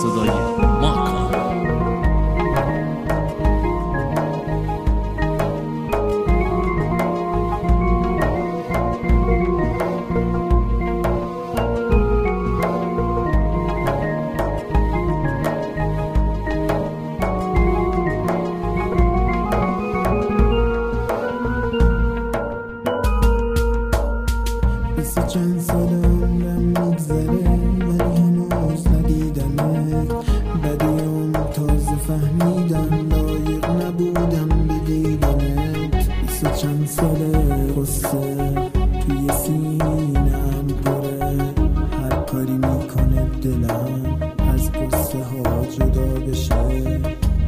صدای ماکان. چند سال عمرم میگذره ولی هنوز ندیدمت. بدیم تازه فهمیدم لایق نبودم به دیدنت. چند سال قصه توی سینم پره، هر کاری میکنه دلم از قصه ها جدا بشه.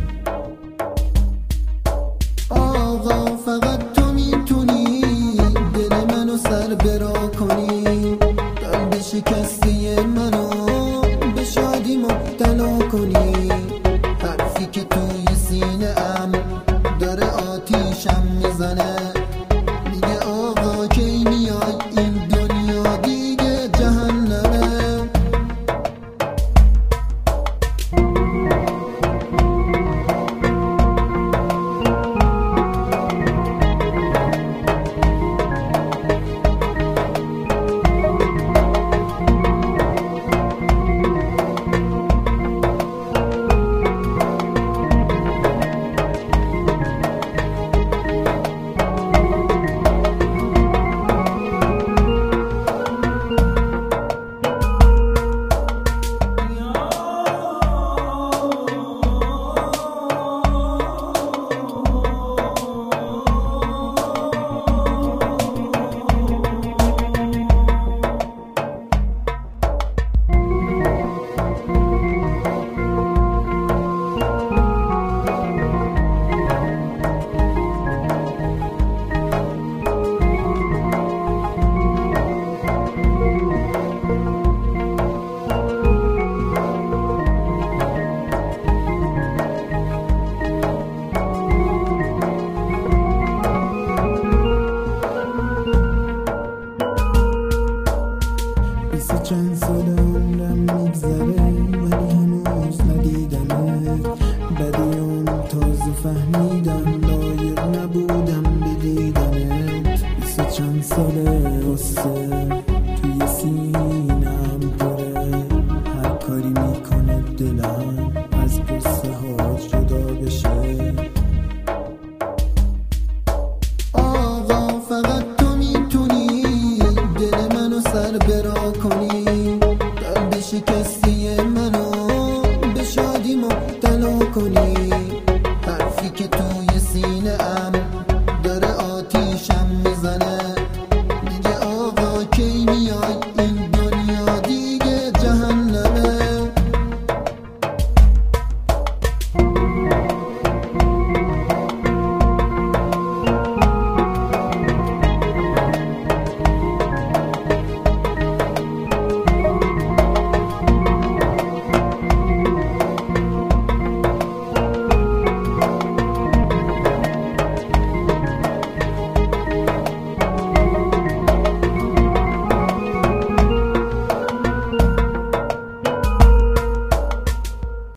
آقا فقط تو میتونی دل منو سر برا کنی، قلب شکسته منو به شادی مبتلا کنی. حرفی که توی سینه ام داره آتیشم میزنه، میگه آقا کی میای این دنیا دیگه جهنمه. چند سال عمرم میگذره ولی هنوز ندیدمت. بدیم تازه فهمیدم لایق نبودم به دیدنت. چند سال قصه توی سینم پره، هر کاری میکنه دلم از قصه ها جدا بشه. آقا فقط تو میتونی دل منو سر برا کنی، قلب شکسته منو به شادی مبتلا کنی.